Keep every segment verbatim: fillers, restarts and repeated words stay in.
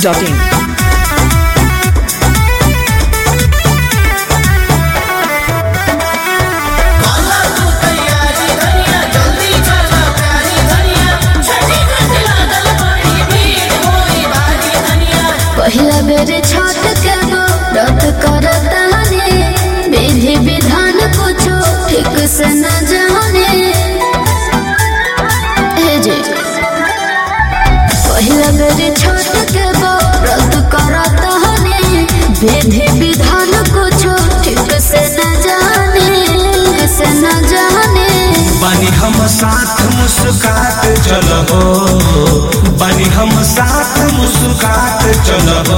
Dot in. पहिला बेर छठ के व्रत करता रे, विधि विधान कुछो ठीक से न जाने। हे जे पहिला बेर छठ के व्रत करता रे, विधि विधान कुछो ठीक से न जाने, से न जाने। बनी हम साथ मुस्कात चलो, बनी हम साथ मुस्कात चलो।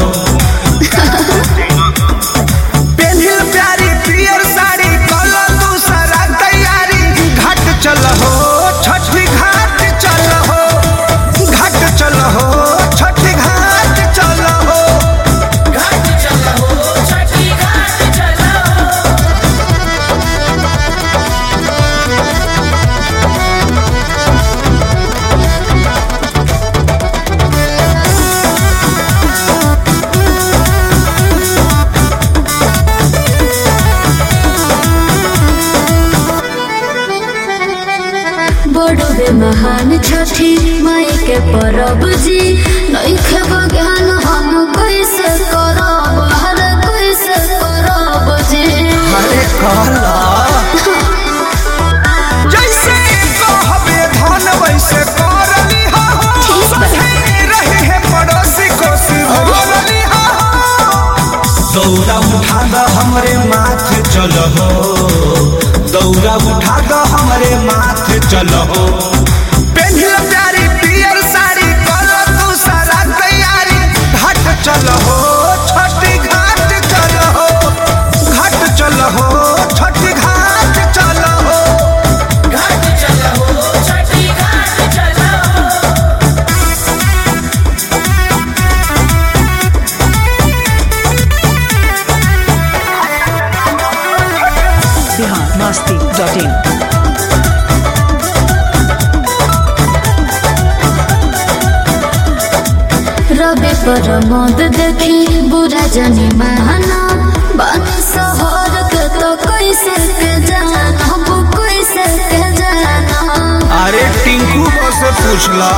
पेन्हिल प्यारी पियर साड़ी कलो दूसरा तैयारी, घाट चलो छठी घाट चलो, घाट चलो छठी घाट चलो, घाट चलो छठी घाट चलो। बड़े महान छठी माई के परब जी, नइखे बज्ञान हम कैसे करब, हर कैसे करब जी। अरे कहला जैसे कहबे धन वैसे करली हो, रहे है पड़ोसी कोसी भरली हो। दौरा उठा द हमरे माथे चलो, दौरा उठा द हमरे माथे चलो। पेन्हिल प्यारी पियर साड़ी कलो दूसरा तैयारी, घाट चलो छठी घाट चलो, घाट चलो छठी घाट चलो, घाट चलो छठी घाट चलो। बिहार मस्ती डॉट इन। रवि पर मद देखी बुरा जानी माना, बानी शहर के तो कैसे के जाना, कैसे के जाना। अरे टिंकू को से पूछ ला,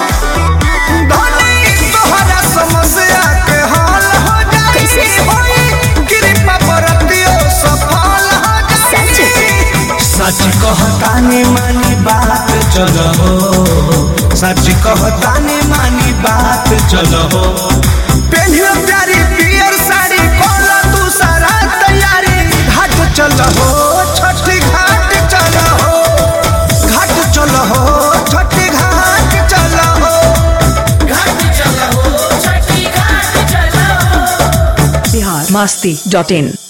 धनी तोहरा समस्या के हल हो जाए, कैसे होई कृपा बरतियो सफल हो जाए। सच कहतानी मानी बात चलो, सच कहतानी मानी बात चलो। पेन्हिल प्यारी पियर साड़ी कलो दूसरा तैयारी, घाट चलो छठी घाट चलो, घाट चलो छठी घाट चलो, घाट चलो छठी घाट चलो। बिहार मस्ती डॉट इन।